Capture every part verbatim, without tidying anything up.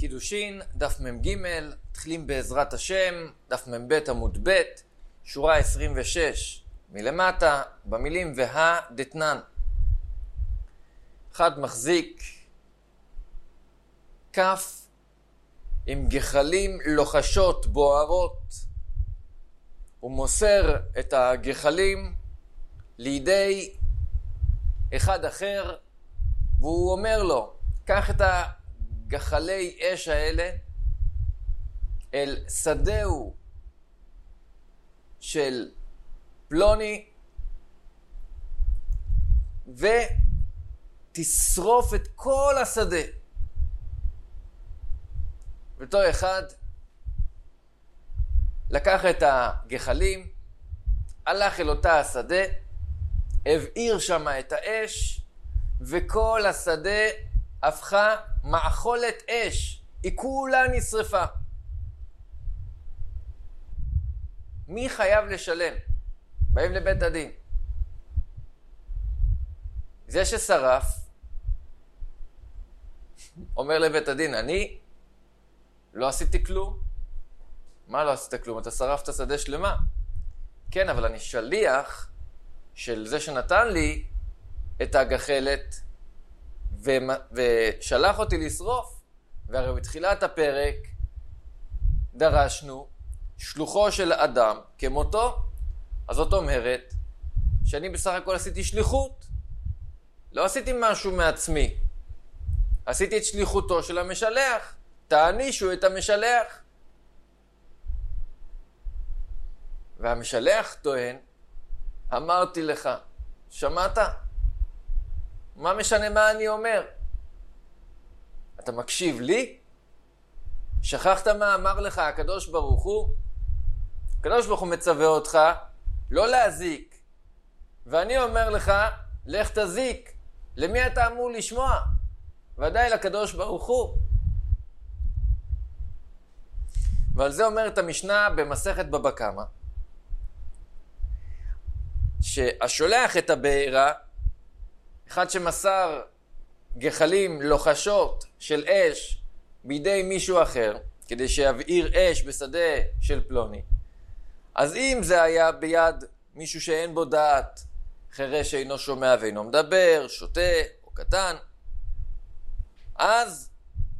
קידושין, דף מ"ג, מתחילים בעזרת השם, דף מ"ב עמוד ב', שורה עשרים ושש, מלמטה, במילים והא דתנן. אחד מחזיק כף עם גחלים לוחשות בוערות. הוא מוסר את הגחלים לידי אחד אחר, והוא אומר לו, קח את הגחלי אש האלה אל שדהו של פלוני ותשרוף את כל השדה. ואותו אחד לקח את הגחלים, הלך אל אותה השדה, הבעיר שם את האש, וכל השדה הפכה מאכולת אש, היא כולה נשרפה. מי חייב לשלם? באים לבית הדין. זה ששרף אומר לבית הדין, אני לא עשיתי כלום. מה לא עשית כלום? אתה שרפת שדה שלמה. כן, אבל אני שליח של זה שנתן לי את הגחלת ו... ושלח אותי לשרוף. והרי בתחילת הפרק דרשנו שלוחו של אדם כמותו. אז זאת אומרת שאני בסך הכל עשיתי שליחות. לא עשיתי משהו מעצמי. עשיתי את שליחותו של המשלח. תענישו את המשלח. והמשלח טוען, אמרתי לך, שמעת? מה משנה מה אני אומר? אתה מקשיב לי? שכחת מה אמר לך הקדוש ברוך הוא? הקדוש ברוך הוא מצווה אותך לא להזיק. ואני אומר לך, לך תזיק. למי אתה אמור לשמוע? ודאי לקדוש ברוך הוא. ועל זה אומרת המשנה במסכת בבא קמא, שהשולח את הבעירה, אחד שמסר גחלים לוחשות של אש בידי מישהו אחר, כדי שיבעיר אש בשדה של פלוני, אז אם זה היה ביד מישהו שאין בו דעת, חירש שאינו שומע ואינו מדבר, שותה או קטן, אז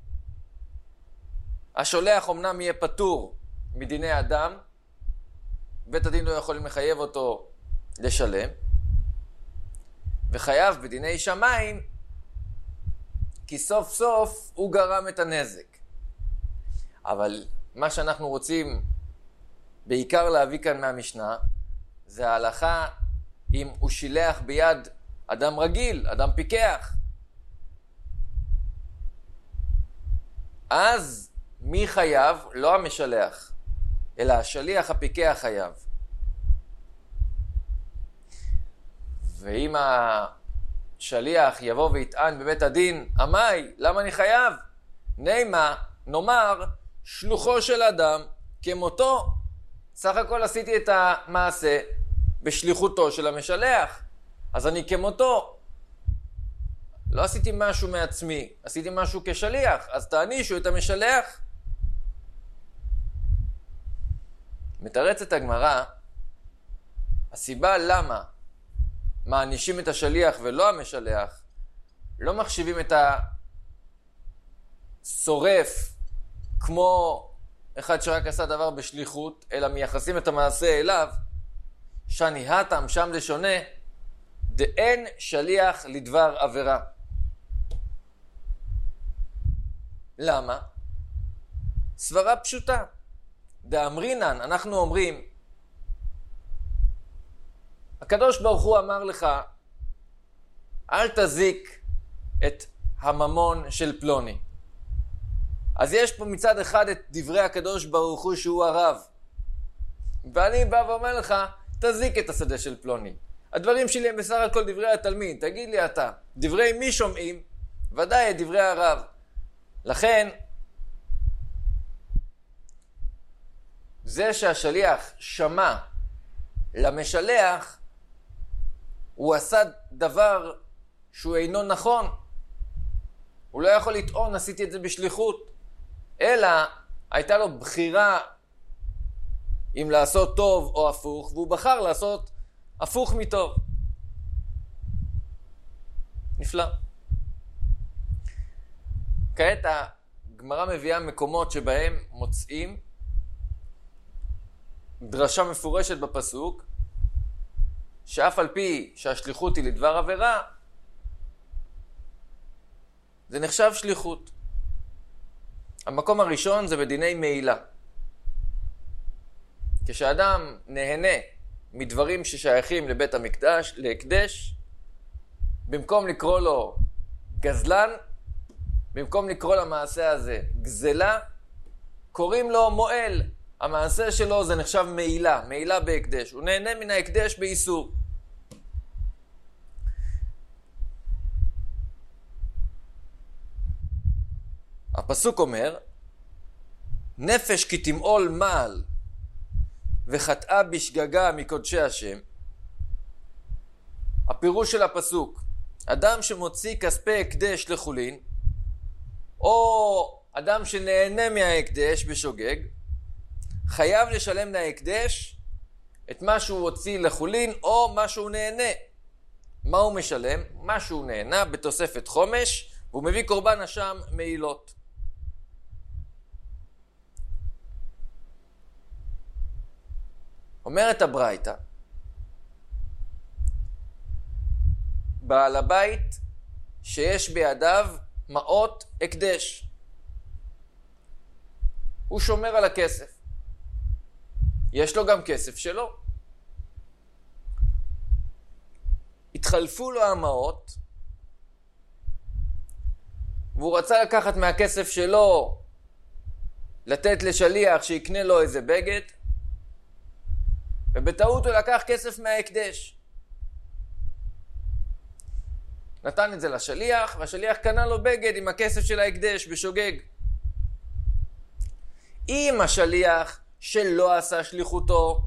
השולח אמנם יהיה פטור מדיני אדם, בית הדין לא יכולים לחייב אותו לשלם, וחייב בדיני שמיים, כי סוף סוף הוא גרם את הנזק. אבל מה שאנחנו רוצים בעיקר להביא כאן מהמשנה, זה ההלכה אם הוא שילח ביד אדם רגיל, אדם פיקח. אז מי חייב? לא המשלח, אלא השליח הפיקח חייב. ואם השליח יבוא ויטען בבית הדין, אמי, למה אני חייב? נימה, נאמר, שלוחו של אדם כמותו. סך הכל עשיתי את המעשה בשליחותו של המשלח, אז אני כמותו. לא עשיתי משהו מעצמי, עשיתי משהו כשליח, אז תענישו את המשלח. מתרצת הגמרא, הסיבה למה מענישים את השליח ולא המשלח, לא מחשיבים את השורף כמו אחד שרק עשה דבר בשליחות, אלא מייחסים את המעשה אליו, שאני התם שם לשונה, דאין שליח לדבר עבירה. למה? סברה פשוטה. דאמרינן, אנחנו אומרים, הקדוש ברוך הוא אמר לך, אל תזיק את הממון של פלוני. אז יש פה מצד אחד את דברי הקדוש ברוך הוא שהוא הרב. ואני בא ואומר לך, תזיק את השדה של פלוני. הדברים שלי הם בסך הכל דברי התלמיד. תגיד לי אתה, דברי מי שומעים? ודאי את דברי הרב. לכן, זה שהשליח שמע למשלח, הוא עשה דבר שהוא אינו נכון. הוא לא יכול לטעון, עשיתי את זה בשליחות. אלא הייתה לו בחירה אם לעשות טוב או הפוך, והוא בחר לעשות הפוך מטוב. נפלא. כעת הגמרא מביאה מקומות שבהם מוצאים דרשה מפורשת בפסוק, שאף על פי שהשליחות היא לדבר עבירה, זה נחשב שליחות. המקום הראשון זה בדיני מעילה. כשאדם נהנה מדברים ששייכים לבית המקדש, להקדש, במקום לקרוא לו גזלן, במקום לקרוא למעשה הזה גזלה, קוראים לו מועל. המעשה שלו זה נחשב מעילה, מעילה בהקדש. הוא נהנה מן ההקדש באיסור. הפסוק אומר, נפש כי תמעול מעל וחטאה בשגגה מקודשי השם. הפירוש של הפסוק, אדם שמוציא כספי הקדש לחולין, או אדם שנהנה מההקדש בשוגג, חייב לשלם להקדש את מה שהוא הוציא לחולין או מה שהוא נהנה. מה הוא משלם? מה שהוא נהנה בתוספת חומש, והוא מביא קורבן אשם מעילות. אומרת הברייתא, בעל הבית שיש בידיו מעות הקדש, הוא שומר על הכסף. יש לו גם כסף שלו. התחלפו לו המעות, והוא רצה לקחת מהכסף שלו, לתת לשליח שיקנה לו איזה בגד, ובטעות הוא לקח כסף מההקדש. נתן את זה לשליח, והשליח קנה לו בגד עם הכסף של ההקדש בשוגג. אם השליח שלא עשה שליחותו,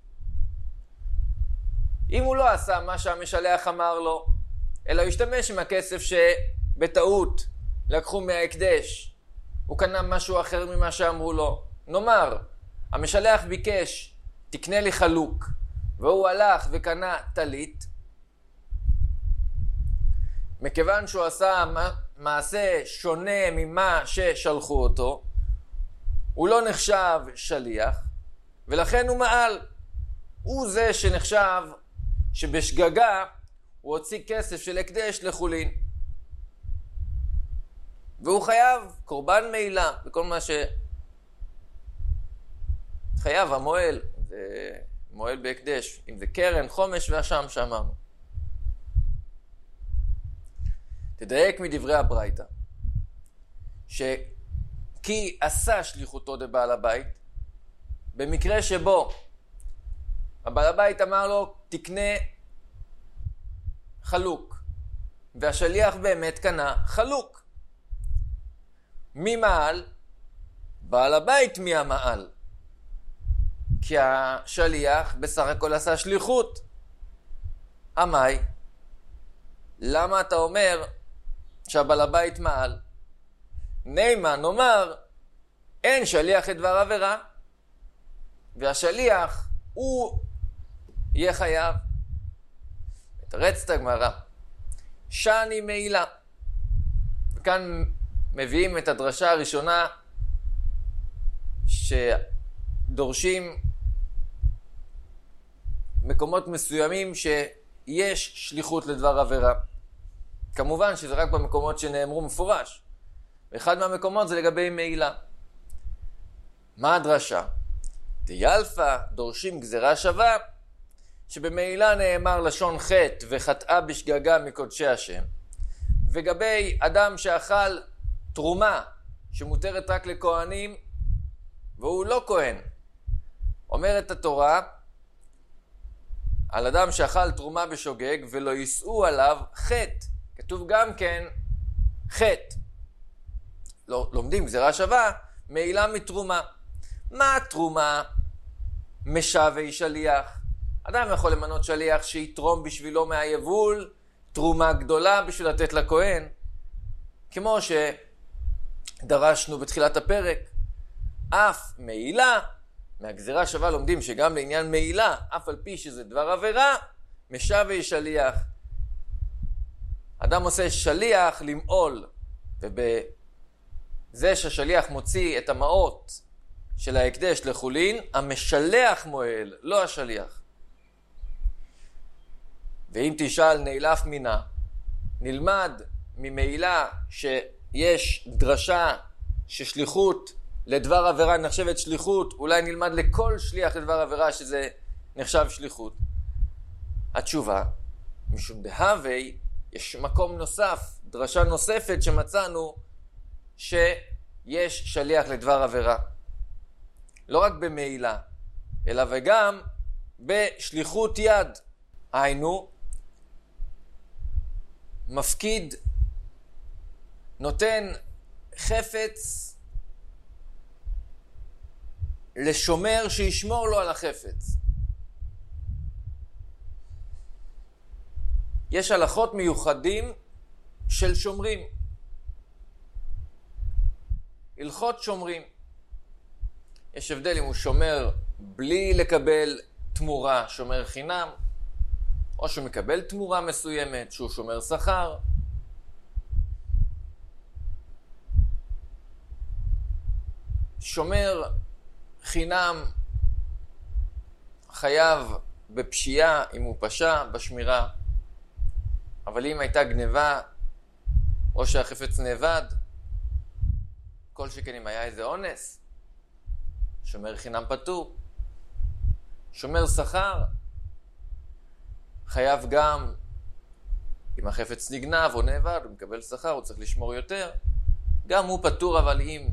אם הוא לא עשה מה שהמשלח אמר לו, אלא הוא השתמש עם הכסף שבטעות לקחו מההקדש, הוא קנה משהו אחר ממה שאמרו לו. נאמר, המשלח ביקש, תקנה לי חלוק, והוא הלך וקנה טלית, מכיוון שהוא עשה מעשה שונה ממה ששלחו אותו, הוא לא נחשב שליח, ולכן הוא מעל. הוא זה שנחשב שבשגגה הוא הוציא כסף של הקדש לחולין. והוא חייב קורבן מעילה, וכל מה ש... חייב המועל, זה מועל בהקדש, אם זה קרן, חומש והשם שאמרנו. תדייק מדברי הברייתא, שכי עשה שליחותו לבעל הבית, במקרה שבו הבעל הבית אמר לו, תקנה חלוק, והשליח באמת קנה חלוק. מי מעל? בעל הבית מי המעל? כי השליח בסך הכל עשה שליחות. אמי, למה אתה אומר שהבעל הבית מעל? נימה, נאמר, אין שליח את דבר עבירה, והשליח הוא יהיה חייב. מתרצת הגמרא, שני מעילה. וכאן מביאים את הדרשה הראשונה שדורשים מקומות מסוימים שיש שליחות לדבר עבירה. כמובן שזה רק במקומות שנאמרו מפורש. ואחד מהמקומות זה לגבי מעילה. מה הדרשה? דיילפה, דורשים גזירה שווה, שבמעילה נאמר לשון חטא וחטאה בשגגה מקודשי השם. וגבי אדם שאכל תרומה שמותרת רק לכהנים, והוא לא כהן. אומרת התורה, על אדם שאכל תרומה בשוגג ולא יישאו עליו חטא. כתוב גם כן חטא. לא, לומדים גזירה שווה, מעילה מתרומה. מה התרומה? משווה שליח. אדם יכול למנות שליח שיתרום בשבילו מהיבול, תרומה גדולה בשביל לתת לכהן. כמו דרשנו בתחילת הפרק, אף מעילה, מהגזירה שווה לומדים שגם לעניין מעילה, אף על פי שזה דבר עבירה, משווה שליח. אדם עושה שליח למעול, ובזה שהשליח מוציא את המעות של ההקדש לחולין, המשלח מועל, לא השליח. ואם תשאל נאלף מינה, נלמד ממעילה שיש דרשה ששליחות לדבר עבירה נחשבת שליחות, אולי נלמד לכל שליח לדבר עבירה שזה נחשב שליחות. התשובה, משום דהווי, יש מקום נוסף, דרשה נוספת שמצאנו שיש שליח לדבר עבירה. לא רק במעילה, אלא וגם בשליחות יד. היינו, מפקיד, נותן חפץ לשומר שישמור לו על החפץ. יש הלכות מיוחדים של שומרים. הלכות שומרים. יש הבדל אם הוא שומר בלי לקבל תמורה, שומר חינם, או שהוא מקבל תמורה מסוימת, שהוא שומר שכר. שומר חינם חייב בפשיעה אם הוא פשע בשמירה, אבל אם הייתה גניבה או שהחפץ נאבד, כל שכן אם היה איזה אונס, שומר חינם פטור. שומר שכר חייב גם אם החפץ נגנב או נאבד, הוא מקבל שכר, הוא צריך לשמור יותר. גם הוא פטור, אבל אם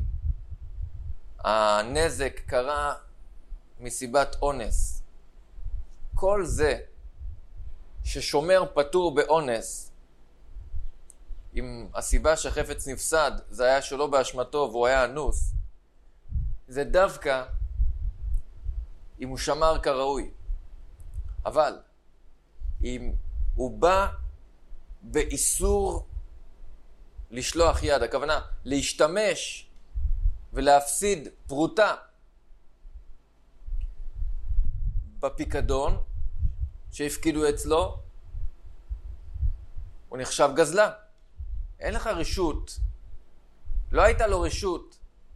הנזק קרה מסיבת אונס, כל זה ששומר פטור באונס, אם הסיבה שהחפץ נפסד זה היה שלא באשמתו והוא היה אנוס, זה דווקא אם הוא שמר כראוי. אבל אם הוא בא באיסור לשלוח יד, הכוונה להשתמש ולהפסיד פרוטה בפיקדון שהפקידו אצלו, הוא נחשב גזלה. אין לך רשות, לא הייתה לו רשות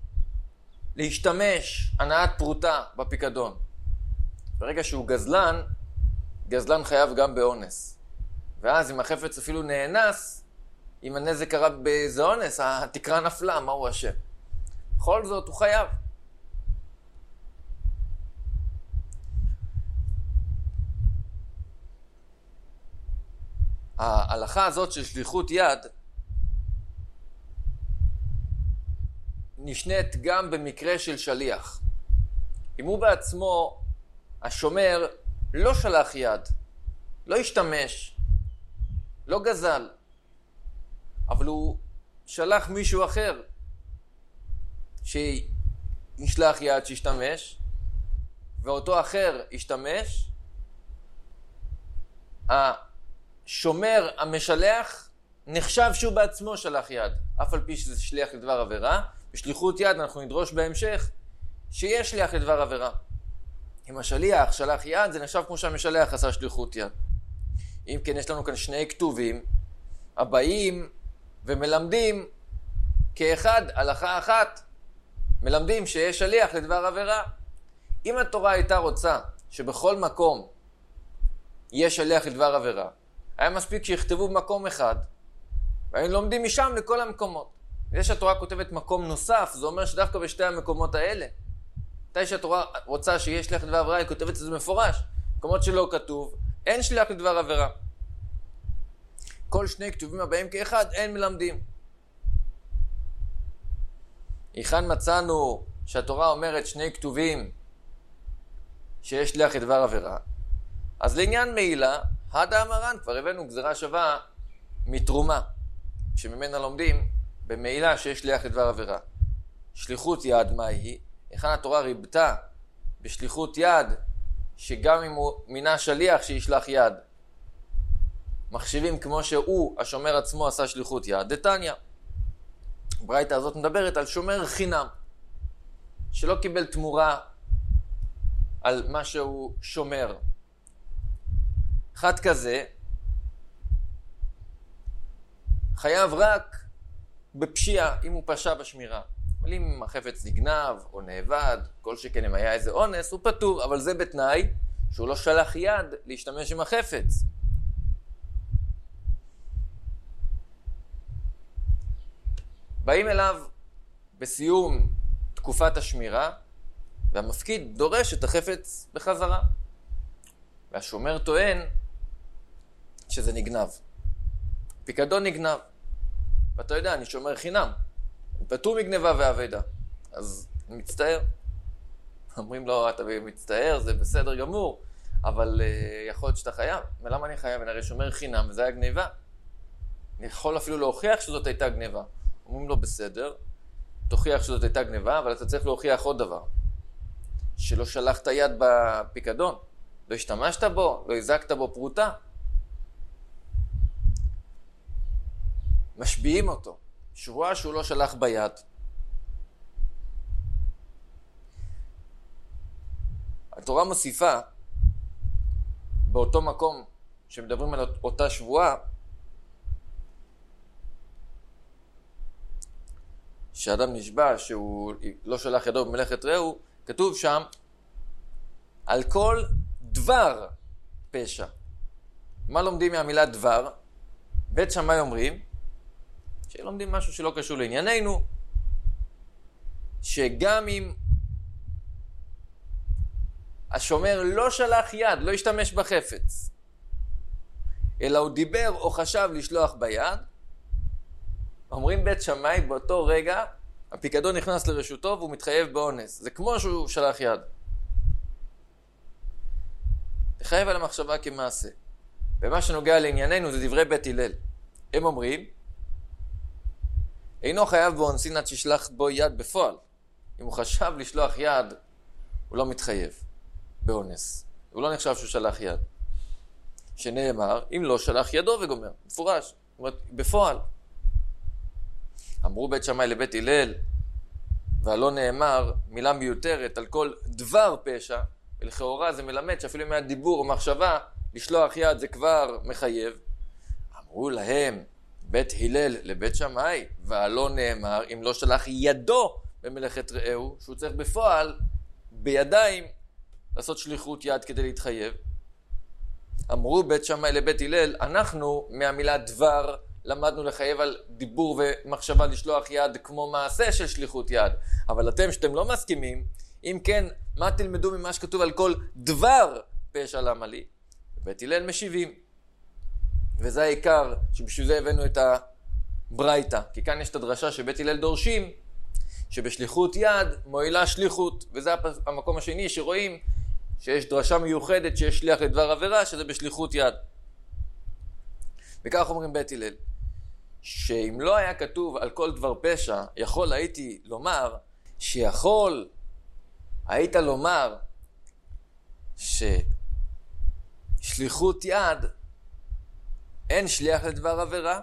להשתמש הנעת פרוטה בפיקדון. ברגע שהוא גזלן, גזלן חייב גם באונס. ואז אם החפץ אפילו נאנס, אם הנזק קרה באיזה אונס, התקרה נפלה, מה הוא אשם? בכל זאת הוא חייב. ההלכה הזאת של שליחות יד נשנית גם במקרה של שליח. אם הוא בעצמו, השומר, לא שלח יד, לא השתמש, לא גזל, אבל הוא שלח מישהו אחר שישלח יד שישתמש, ואותו אחר ישתמש, השומר המשלח נחשב שהוא בעצמו שלח יד, אף על פי שזה שליח לדבר עבירה. בשליחות יד אנחנו נדרוש בהמשך שיש שליח לדבר עבירה. אם השליח שלח יד, זה נחשב כמו שהמשלח עשה שליחות יד. אם כן, יש לנו כאן שני כתובים הבאים ומלמדים כאחד, הלכה אחת, מלמדים שיש שליח לדבר עבירה. אם התורה הייתה רוצה שבכל מקום יש שליח לדבר עבירה, היה מספיק שיכתבו במקום אחד, והיינו לומדים משם לכל המקומות. זה שהתורה כותבת מקום נוסף, זה אומר שדווקא בשתי המקומות האלה, מתי שהתורה רוצה שיש שליח לדבר עבירה, היא כותבת את זה מפורש. מקומות שלא כתוב, אין שליח לדבר עבירה. כל שני כתובים הבאים כאחד, אין מלמדים. היכן מצאנו שהתורה אומרת שני כתובים שיש שליח לדבר עבירה? אז לעניין מעילה, הדה אמרן, כבר הבאנו גזירה שווה מתרומה, שממנה לומדים במעילה שיש שליח לדבר עבירה. שליחות יד, מה היא? היכן התורה ריבתה בשליחות יד, שגם אם הוא מינה שליח שישלח יד, מחשיבים כמו שהוא, השומר עצמו, עשה שליחות יד. דתניא, הברייתא הזאת מדברת על שומר חינם, שלא קיבל תמורה על מה שהוא שומר. אחד כזה חייב רק בפשיעה אם הוא פשע בשמירה. אבל אם החפץ נגנב או נאבד, כל שכן אם היה איזה אונס, הוא פטור, אבל זה בתנאי שהוא לא שלח יד להשתמש עם החפץ. באים אליו בסיום תקופת השמירה, והמפקיד דורש את החפץ בחזרה. והשומר טוען שזה נגנב. פיקדון נגנב. ואתה יודע, אני שומר חינם. אני פטור מגנבה ואבדה. אז אני מצטער. אומרים לו, אתה מצטער, זה בסדר גמור, אבל uh, יכול להיות שאתה חייב. ולמה אני חייב? אני הרי שומר חינם, וזה היה גניבה. אני יכול אפילו להוכיח שזאת הייתה גניבה. אומרים לו, בסדר, תוכיח שזאת הייתה גניבה, אבל אתה צריך להוכיח עוד דבר. שלא שלחת יד בפיקדון. לא השתמשת בו, לא הזקת בו פרוטה. משביעים אותו. שבועה שהוא לא שלח ביד. התורה מוסיפה, באותו מקום שמדברים על אותה שבועה, שאדם נשבע שהוא לא שלח ידו במלאכת רעהו, כתוב שם על כל דבר פשע. מה לומדים מהמילה דבר? בית שמאי אומרים שלומדים משהו שלא קשור לענייננו, שגם אם השומר לא שלח יד, לא השתמש בחפץ, אלא הוא דיבר או חשב לשלוח ביד, אומרים בית שמאי באותו רגע הפיקדון נכנס לרשותו והוא מתחייב באונס. זה כמו שהוא שלח יד. תחייב על המחשבה כמעשה. ומה שנוגע לענייננו זה דברי בית הלל. הם אומרים, אינו חייב באונסין עד שישלח בו יד בפועל. אם הוא חשב לשלוח יד, הוא לא מתחייב באונס. הוא לא נחשב שהוא שלח יד. שנאמר, אם לא שלח ידו וגומר. מפורש. זאת אומרת, בפועל. אמרו בית שמאי לבית הלל, והלא נאמר מילה מיותרת על כל דבר פשע, ולכאורה זה מלמד שאפילו מהדיבור או מחשבה, לשלוח יד זה כבר מחייב. אמרו להם, בית הלל לבית שמאי, והלא נאמר, אם לא שלח ידו במלאכת רעהו, שהוא צריך בפועל, בידיים, לעשות שליחות יד כדי להתחייב. אמרו בית שמאי לבית הלל, אנחנו מהמילה דבר, למדנו לחייב על דיבור ומחשבה לשלוח יד כמו מעשה של שליחות יד. אבל אתם שאתם לא מסכימים, אם כן, מה תלמדו ממה שכתוב על כל דבר פשע למה לי? בית הלל משיבים. וזה העיקר שבשביל זה הבאנו את הברייתא. כי כאן יש את הדרשה שבית הלל דורשים, שבשליחות יד מועילה שליחות. וזה המקום השני שרואים שיש דרשה מיוחדת שיש שליח לדבר עבירה, שזה בשליחות יד. וכך אומרים בית הלל, שאם לא היה כתוב על כל דבר פשע, יכול הייתי לומר, שיכול היית לומר, ששליחות יד אין שליח לדבר עבירה,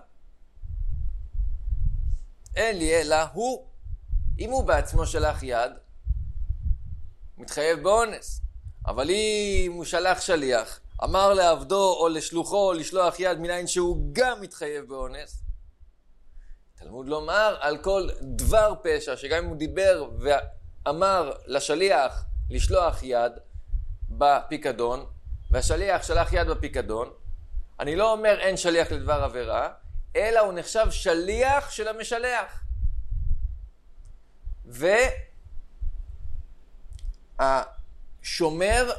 אין לי אלא הוא. אם הוא בעצמו שלח יד, מתחייב באונס. אבל אם הוא שלח שליח, אמר לעבדו או לשלוחו לשלוח יד מניין שהוא גם מתחייב באונס, תלמוד לומר על כל דבר פשע, שגם אם הוא דיבר ואמר לשליח לשלוח יד בפיקדון, והשליח שלח יד בפיקדון, אני לא אומר אין שליח לדבר עבירה, אלא הוא נחשב שליח של המשלח. והשומר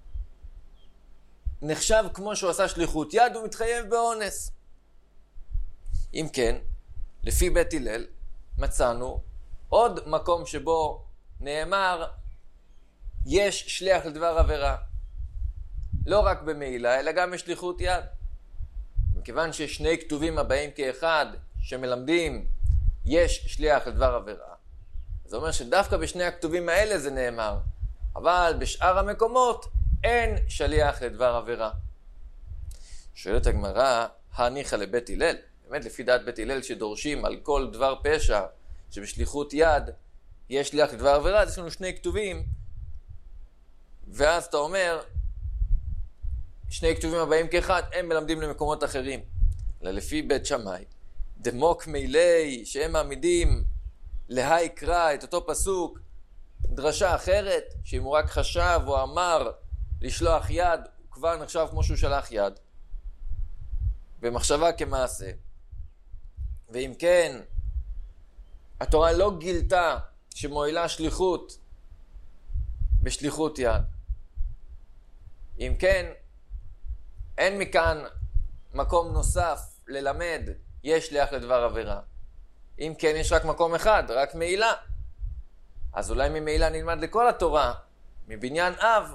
נחשב כמו שהוא עשה שליחות יד, הוא מתחייב באונס. אם כן, לפי בית הלל, מצאנו עוד מקום שבו נאמר, יש שליח לדבר עבירה. לא רק במעילה, אלא גם בשליחות יד. מכיוון שיש שני כתובים הבאים כאחד, שמלמדים, יש שליח לדבר עבירה. זה אומר שדווקא בשני הכתובים האלה זה נאמר. אבל בשאר המקומות, אין שליח לדבר עבירה. שואלת הגמרא, הניחא לבית הלל. באמת לפי דעת בית הלל שדורשים על כל דבר פשע שבשליחות יד יש שליח לדבר עבירה, אז יש לנו שני כתובים, ואז אתה אומר, שני כתובים הבאים כאחד, הם מלמדים למקומות אחרים. אלא לפי בית שמאי, דמוק מילי, שהם מעמידים להי קרא את אותו פסוק, דרשה אחרת, שאם הוא רק חשב או אמר לשלוח יד, הוא כבר נחשב כמו שהוא שלח יד. במחשבה כמעשה. ואם כן, התורה לא גילתה שמועילה שליחות בשליחות יד. אם כן, אין מכאן מקום נוסף ללמד יש שליח לדבר עבירה. אם כן, יש רק מקום אחד, רק מעילה. אז אולי ממעילה נלמד לכל התורה, מבניין אב,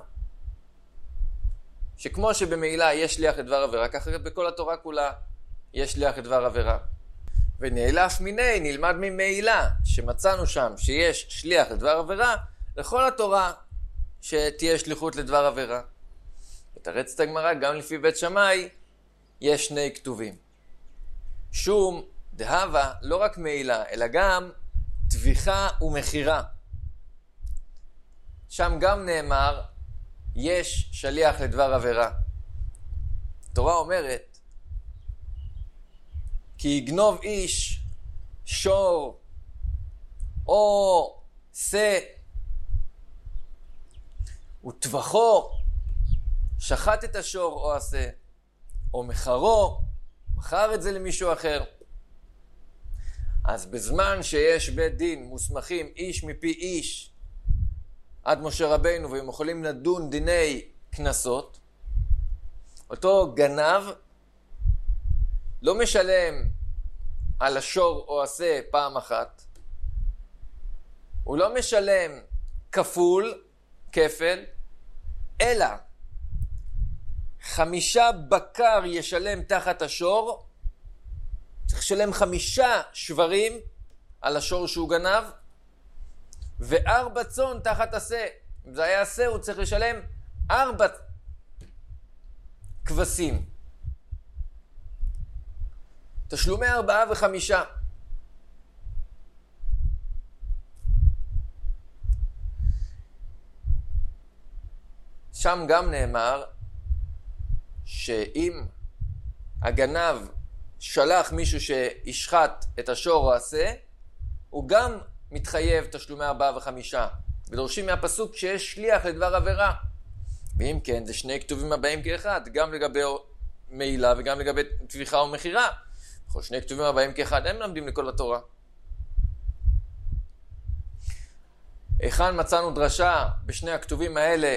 שכמו שבמעילה יש שליח לדבר עבירה, ככה בכל התורה כולה יש שליח לדבר עבירה. ונאלף מיני, נלמד ממעילה, שמצאנו שם שיש שליח לדבר עבירה, לכל התורה שתהיה שליחות לדבר עבירה. ותרץ את הגמרא, גם לפי בית שמאי, יש שני כתובים. שום דהבה, לא רק מעילה, אלא גם טביחה ומחירה. שם גם נאמר, יש שליח לדבר עבירה. התורה אומרת, כי יגנוב איש שור או שא וטבחו, שחט את השור או השא, או מחרו, מכר את זה למישהו אחר. אז בזמן שיש בית דין מוסמכים איש מפי איש עד משה רבינו, והם יכולים לדון דיני כנסות, אותו גנב לא משלם על השור או השא פעם אחת, הוא לא משלם כפול, כפל, אלא חמישה בקר ישלם תחת השור, צריך לשלם חמישה שברים על השור שהוא גנב, וארבע צאן תחת השא. אם זה היה השא, הוא צריך לשלם ארבע כבשים. תשלומי ארבעה וחמישה. שם גם נאמר שאם הגנב שלח מישהו שישחט את השור או השא, הוא גם מתחייב תשלומי ארבעה וחמישה. ודורשים מהפסוק שיש שליח לדבר עבירה. ואם כן, זה שני כתובים הבאים כאחד, גם לגבי מעילה וגם לגבי טביחה ומחירה. בכל שני כתובים הבאים כאחד, הם למדים לכל התורה. היכן מצאנו דרשה בשני הכתובים האלה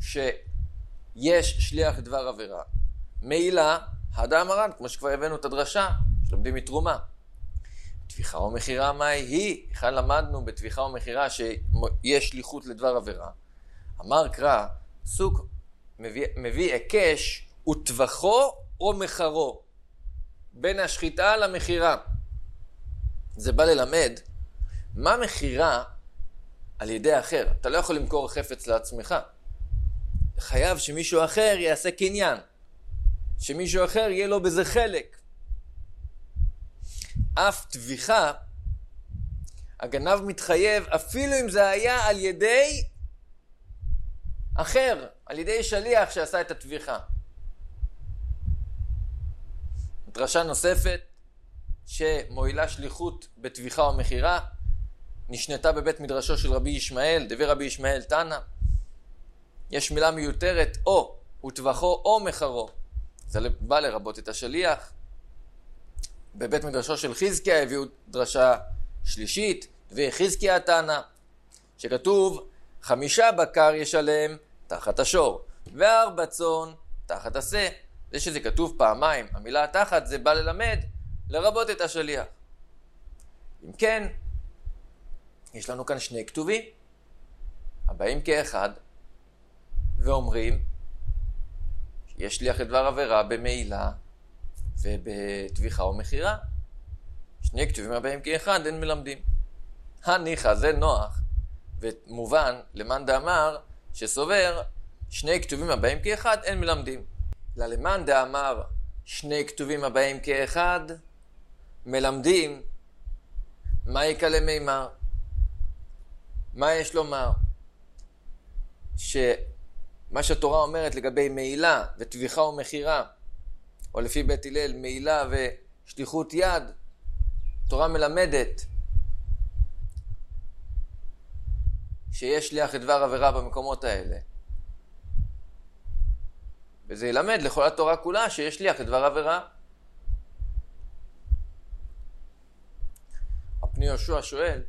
שיש שליח לדבר עבירה? מעילה, הדה אמרן, כמו שכבר הבאנו את הדרשה, שלומדים מתרומה. טביחה ומחירה, מה היא? היכן למדנו בטביחה ומחירה שיש שליחות לדבר עבירה? אמר קרא, פסוק מביא, מביא הקש וטבחו או מחרו, בין השחיטה למחירה. זה בא ללמד מה מחירה על ידי אחר. אתה לא יכול למכור חפץ לעצמך. חייב שמישהו אחר יעשה קניין, שמישהו אחר יהיה לו בזה חלק. אף טביחה, הגנב מתחייב אפילו אם זה היה על ידי אחר, על ידי שליח שעשה את הטביחה. דרשה נוספת שמועילה שליחות בטביחה ומחירה, נשנתה בבית מדרשו של רבי ישמעאל, דברי רבי ישמעאל תנא. יש מילה מיותרת, או, וטבחו או מחרו. זה בא לרבות את השליח. בבית מדרשו של חזקיה הביאו דרשה שלישית, וחזקיה תנא, שכתוב, חמישה בקר ישלם תחת השור, וארבע צאן תחת השא. זה שזה כתוב פעמיים, המילה תחת, זה בא ללמד, לרבות את השליח. אם כן, יש לנו כאן שני כתובים, הבאים כאחד, ואומרים, יש שליח לדבר עבירה במעילה ובטביחה ומחירה. שני כתובים הבאים כאחד, אין מלמדים. הניחא, זה נוח, ומובן למאן דאמר שסובר, שני כתובים הבאים כאחד, אין מלמדים. למאן דאמר, שני כתובים הבאים כאחד, מלמדים, מה יקלה מימר? מה יש לומר? שמה שהתורה אומרת לגבי מעילה וטביחה ומחירה, או לפי בית הלל, מעילה ושליחות יד, התורה מלמדת שיש שליח לדבר עבירה במקומות האלה. וזה ילמד לכל התורה כולה שיש שליח לדבר עבירה. הפני יהושע שואל,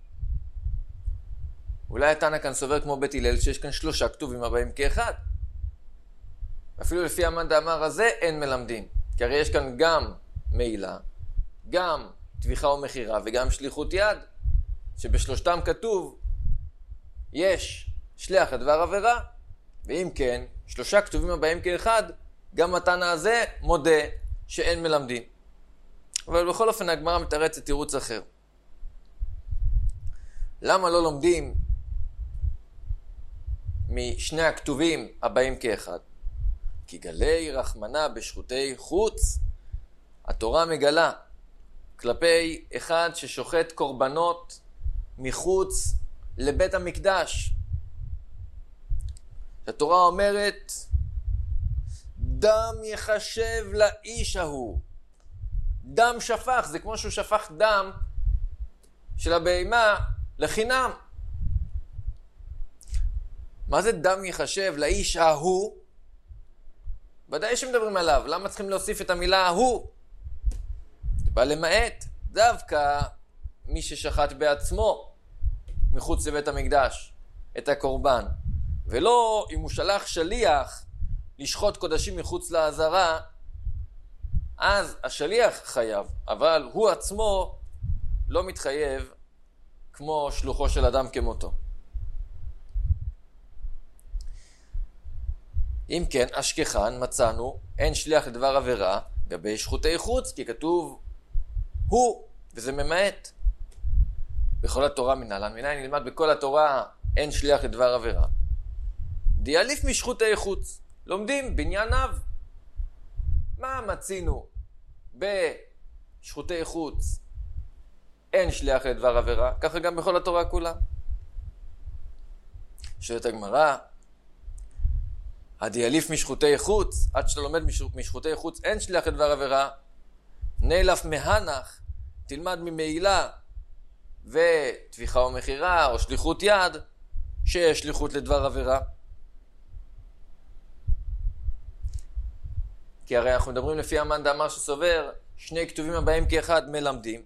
אולי התנא כאן סובר כמו בית הלל שיש כאן שלושה כתובים הבאים כאחד. אפילו לפי המאן דאמר הזה אין מלמדים. כי הרי יש כאן גם מעילה, גם טביחה ומחירה וגם שליחות יד, שבשלושתם כתוב יש שליח לדבר עבירה, ואם כן, שלושה כתובים הבאים כאחד, גם התנא הזה מודה שאין מלמדים. אבל בכל אופן הגמרא מתרצת תירוץ אחר. למה לא לומדים משני הכתובים הבאים כאחד? כי גלי רחמנה בשחוטי חוץ, התורה מגלה כלפי אחד ששוחט קורבנות מחוץ לבית המקדש. התורה אומרת, דם יחשב לאיש ההוא. דם שפך, זה כמו שהוא שפך דם של הבהמה לחינם. מה זה דם יחשב לאיש ההוא? ודאי שמדברים עליו, למה צריכים להוסיף את המילה ההוא? זה בא למעט דווקא מי ששחט בעצמו מחוץ לבית המקדש את הקורבן, ולא אם הוא שלח שליח לשחוט קודשים מחוץ לעזרה, אז השליח חייב, אבל הוא עצמו לא מתחייב כמו שלוחו של אדם כמותו. אם כן, אשכחן מצאנו אין שליח לדבר עבירה גבי שחוטי חוץ, כי כתוב הוא, וזה ממעט. בכל התורה מנהלן, מנהלן נלמד בכל התורה אין שליח לדבר עבירה. דיאליף משחוטי חוץ, לומדים בנייניו. מה מצינו בשחוטי חוץ? אין שליח לדבר עבירה, ככה גם בכל התורה כולה. שואלת הגמרא, הדיאליף משחוטי חוץ, עד שאתה לומד משחוטי חוץ אין שליח לדבר עבירה, נאלף מהנח, תלמד ממעילה וטביחה ומחירה או שליחות יד, שיש שליחות לדבר עבירה. כי הרי אנחנו מדברים לפי המאן דאמר שסובר, שני כתובים הבאים כאחד מלמדים.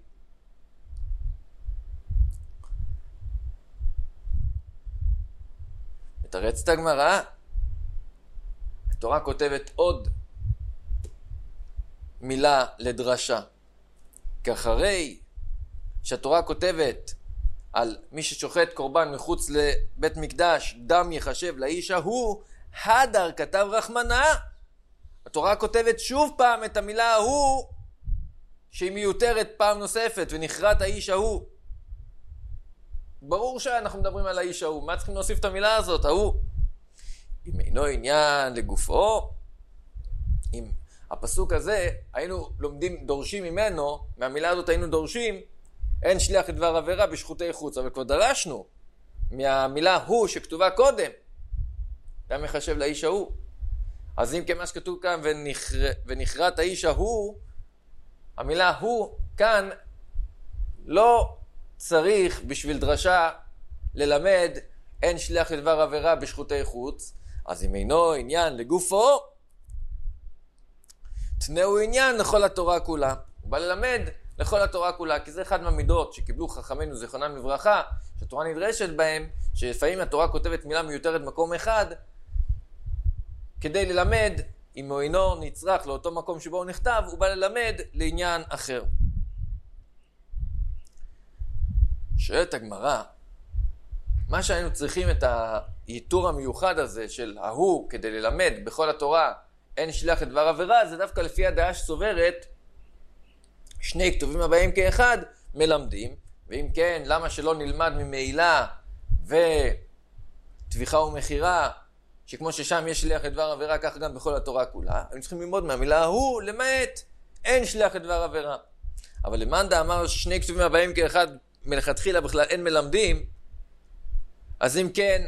מתרצת הגמרא, התורה כותבת עוד מילה לדרשה. כי אחרי שהתורה כותבת על מי ששוחט קורבן מחוץ לבית מקדש, דם יחשב לאיש ההוא, הדר כתב רחמנה. התורה כותבת שוב פעם את המילה ההוא, שהיא מיותרת פעם נוספת, ונחרט האיש ההוא. ברור שאנחנו מדברים על האיש ההוא, מה צריכים להוסיף את המילה הזאת, ההוא? אם אינו עניין לגופו, אם הפסוק הזה היינו לומדים, דורשים ממנו, מהמילה הזאת היינו דורשים, אין שליח לדבר עבירה בשחוטי חוץ, אבל כבר דרשנו מהמילה הוא שכתובה קודם, גם מחשב לאיש ההוא. אז אם כמה שכתוב כאן ונחר... ונחרט האיש ההוא, המילה הוא כאן לא צריך בשביל דרשה ללמד אין שליח לדבר עבירה בשחוטי חוץ. אז אם אינו עניין לגופו, תנאו עניין לכל התורה כולה. הוא בא ללמד לכל התורה כולה, כי זה אחד מהמידות שקיבלו חכמינו זיכרונם לברכה, שהתורה נדרשת בהם, שלפעמים התורה כותבת מילה מיותרת מקום אחד, כדי ללמד, אם הוא אינו נצרך לאותו מקום שבו הוא נכתב, הוא בא ללמד לעניין אחר. שואלת הגמרא, מה שהיינו צריכים את היתור המיוחד הזה של ההוא כדי ללמד בכל התורה אין שליח לדבר עבירה, זה דווקא לפי הדעה שסוברת שני כתובים הבאים כאחד מלמדים, ואם כן, למה שלא נלמד ממעילה וטביחה ומחירה, שכמו ששם יש שליח לדבר עבירה, כך גם בכל התורה כולה, היינו צריכים ללמוד מהמילה ההוא למעט אין שליח לדבר עבירה. אבל למאן דאמר שני כתובים הבאים כאחד מלכתחילה בכלל אין מלמדים, אז אם כן,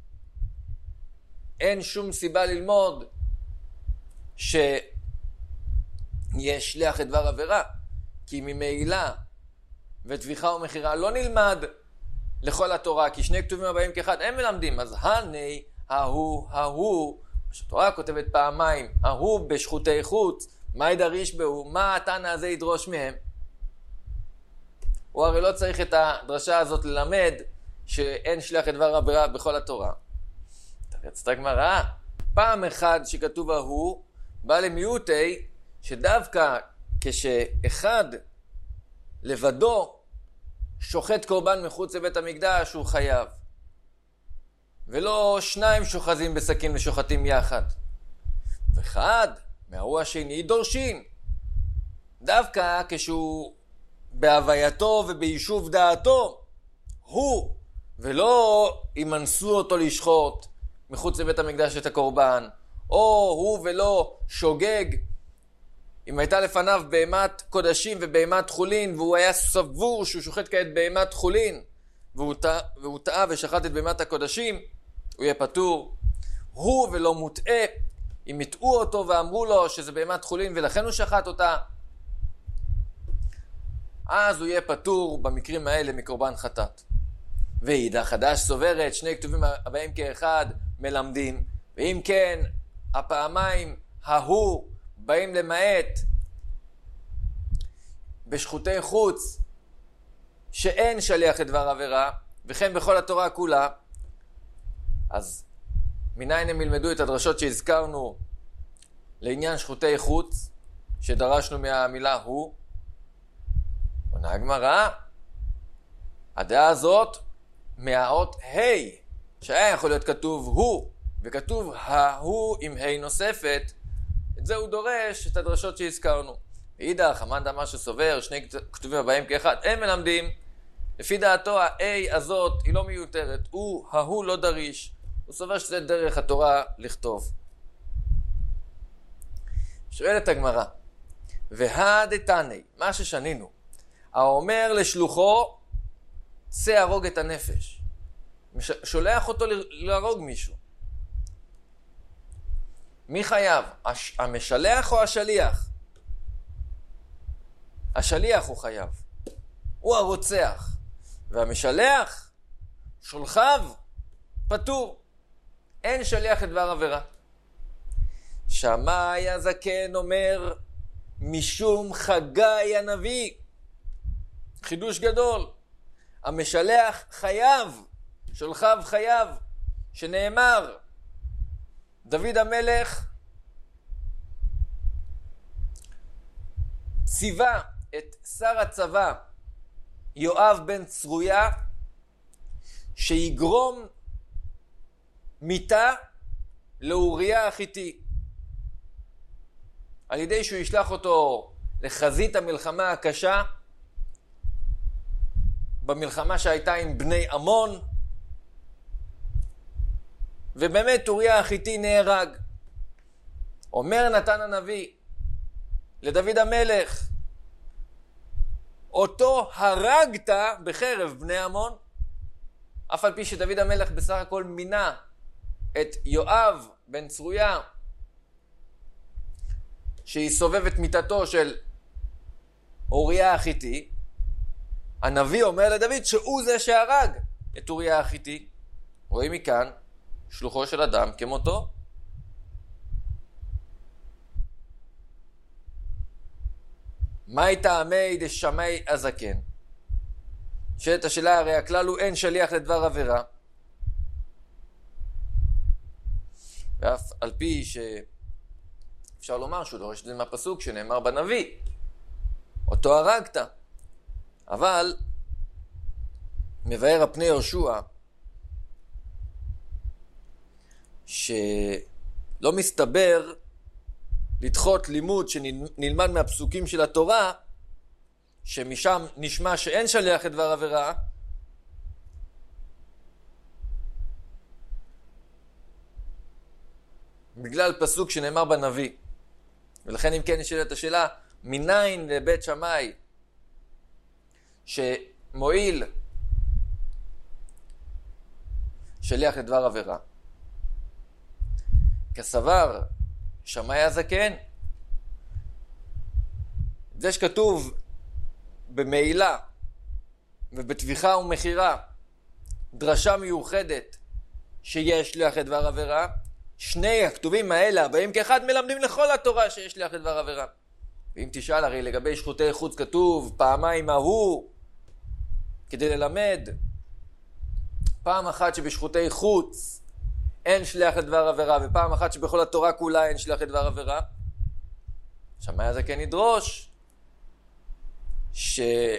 אין שום סיבה ללמוד שיש שליח את דבר עבירה, כי ממעילה וטביחה ומחירה לא נלמד לכל התורה, כי שני כתובים הבאים כאחד הם מלמדים. אז הני, ההוא, ההוא, שהתורה כותבת פעמיים, ההוא בשחוטי חוץ, מה ידריש בהו, מה התנא הזה ידרוש מהם? הוא הרי לא צריך את הדרשה הזאת ללמד שאין שליח את דבר עבירה בכל התורה. תרצת הגמרא, פעם אחד שכתוב ההוא, בא למיעוטי, שדווקא כשאחד לבדו שוחט קורבן מחוץ לבית המקדש הוא חייב, ולא שניים שוחזים בסכין ושוחטים יחד, ואחד מההוא השני דורשים, דווקא כשהוא בהווייתו וביישוב דעתו הוא, ולא ימנסו אותו לשחוט מחוץ לבית המקדש את הקורבן, או הוא ולא שוגג אם הייתה לפניו בהמת קודשים ובהמת חולין, והוא היה סבור שהוא שוחט כעת בהמת חולין, והוא טעה, והוא טעה ושחט את בהמת הקודשים, הוא יהיה פטור. הוא ולא מוטעה, אם יטעו אותו ואמרו לו שזה בהמת חולין ולכן הוא שחט אותה, אז הוא יהיה פטור במקרים האלה מקורבן חטאת. ועידה חדש סוברת, שני כתובים הבאים כאחד מלמדים, ואם כן, הפעמיים ההוא באים למעט בשחוטי חוץ שאין שליח את דבר עבירה, וכן בכל התורה כולה. אז מניין הם ילמדו את הדרשות שהזכרנו לעניין שחוטי חוץ שדרשנו מהמילה הוא? עונה הגמרא, הדעה הזאת מהאות ה' שהיה יכול להיות כתוב הוא וכתוב ההוא עם ה' נוספת, את זה הוא דורש את הדרשות שהזכרנו. ואידך, המאן דאמר שסובר, שני כתובים הבאים כאחד, הם מלמדים, לפי דעתו ה-A הזאת היא לא מיותרת, הוא, ההוא לא דריש, הוא סובר שזה דרך התורה לכתוב. שואלת הגמרא, והדתני, מה ששנינו, האומר לשלוחו, צא הרוג את הנפש, שולח אותו להרוג מישהו. מי חייב? הש... המשלח או השליח? השליח הוא חייב. הוא הרוצח. והמשלח, שולחיו, פטור. אין שליח את דבר עבירה. שמאי הזקן אומר, משום חגי הנביא. חידוש גדול. המשלח חייב, שולחיו חייב, שנאמר, דוד המלך ציווה את שר הצבא יואב בן צרויה שיגרום מיתה לאוריה החיתי, על ידי שהוא ישלח אותו לחזית המלחמה הקשה, במלחמה שהייתה עם בני עמון, ובאמת אוריה החיתי נהרג. אומר נתן הנביא לדוד המלך, אותו הרגת בחרב בני עמון, אף על פי שדוד המלך בסך הכל מינה את יואב בן צרויה שיסובב את מיטתו של אוריה החיתי. הנביא אומר לדוד שהוא זה שהרג את אוריה החיתי. רואים מכאן שלוחו של אדם כמותו. מה טעמי דשמאי הזקן? שאלת השאלה, הרי הכלל הוא אין שליח לדבר עבירה, ואף על פי שאפשר לומר שהוא דורש את זה מהפסוק שנאמר בנביא, אותו הרגת, אבל מבאר הפני יהושע שלא מסתבר לדחות לימוד שנלמד מהפסוקים של התורה, שמשם נשמע שאין שליח את דבר עבירה, בגלל פסוק שנאמר בנביא. ולכן אם כן נשאלת השאלה, מניין לבית שמאי שמועיל שליח לדבר עבירה. כסבר שמאי הזקן, זה שכתוב במעילה ובתביכה ומחירה דרשה מיוחדת שיש שליח לדבר עבירה, שני הכתובים האלה הבאים כאחד מלמדים לכל התורה שיש שליח לדבר עבירה. ואם תשאל, הרי לגבי שחוטי חוץ כתוב פעמיים ההוא, כדי ללמד פעם אחת שבשחוטי חוץ אין שליח לדבר עבירה, ופעם אחת שבכל התורה כולה אין שליח לדבר עבירה. שמאי הזקן ידרוש שזה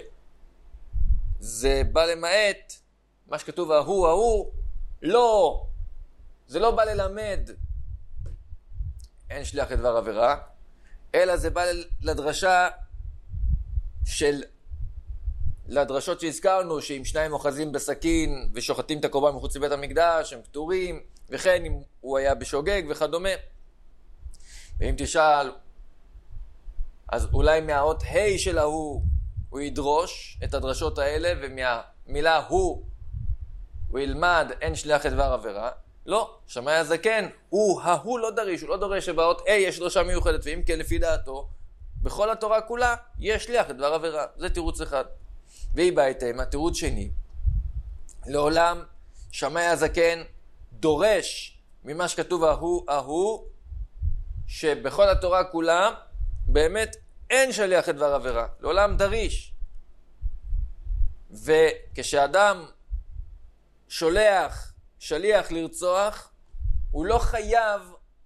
בא למעט מה שכתוב ההוא ההוא, לא, זה לא בא ללמד אין שליח לדבר עבירה, אלא זה בא לדרשה של, לדרשות שהזכרנו, שאם שניים אוחזים בסכין ושוחטים את הקורבן מחוץ לבית המקדש, הם פטורים, וכן אם הוא היה בשוגג וכדומה. ואם תשאל, אז אולי מהאות ה' של ההוא הוא ידרוש את הדרשות האלה, ומהמילה הוא הוא ילמד אין שליח לדבר עבירה. לא, שמאי הזקן הוא ההוא לא דריש, הוא לא דורש שבאות ה' יש דרשה מיוחדת, ואם כן לפי דעתו בכל התורה כולה יש שליח לדבר עבירה. זה תירוץ אחד. והיא בהתאמה, תירוץ שני, לעולם שמאי הזקן דורש ממה שכתוב ההוא ההוא, שבכל התורה כולה באמת אין שליח לדבר עבירה, לעולם דריש. וכשאדם שולח שליח לרצוח, הוא לא חייב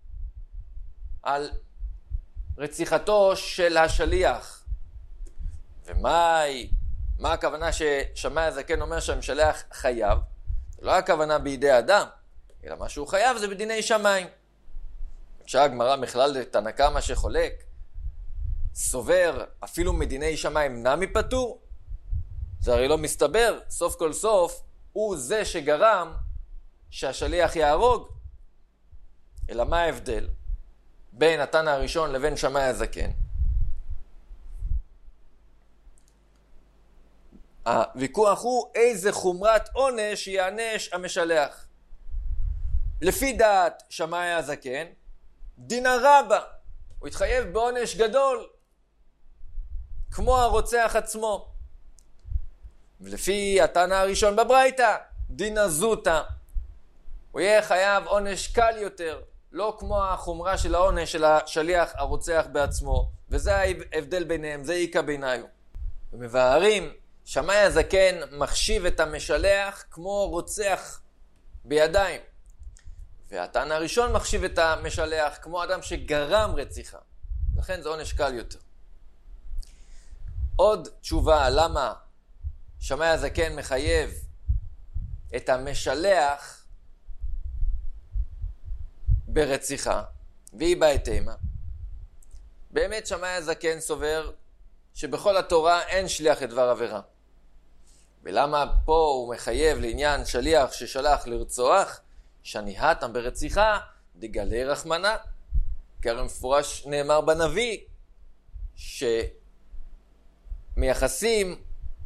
על רציחתו של השליח. ומהי, מה הכוונה ששמאי הזקן אומר שהמשלח חייב? לא הכוונה בידי אדם, אלא מה שהוא חייב זה בדיני שמיים. כשהגמרא בכלל תנא קמא שחולק, סובר אפילו מדיני שמיים נמי פטור, זה הרי לא מסתבר, סוף כל סוף הוא זה שגרם שהשליח יהרוג. אלא מה ההבדל בין התנא הראשון לבין שמאי הזקן? הוויכוח הוא איזה חומרת עונש יענש המשלח. לפי דעת שמאי הזקן, דינא רבא, הוא התחייב בעונש גדול כמו הרוצח עצמו. ולפי התנא הראשון בברייתא, דינא זוטא, הוא יהיה חייב עונש קל יותר, לא כמו החומרה של העונש של השליח הרוצח בעצמו. וזה ההבדל ביניהם, זה איכא ביניו. ומבארים, שמאי הזקן מחשיב את המשלח כמו רוצח בידיים, והתנא הראשון מחשיב את המשלח כמו אדם שגרם רציחה, לכן זה עונש קל יותר. עוד תשובה למה שמאי הזקן מחייב את המשלח ברציחה, והיא בהתאמה. באמת שמאי הזקן סובר שבכל התורה אין שליח לדבר עבירה. ולמה פה הוא מחייב לעניין שליח ששלח לרצוח? שניהתם ברציחה דגלי רחמנה. כי הרי מפורש נאמר בנביא שמייחסים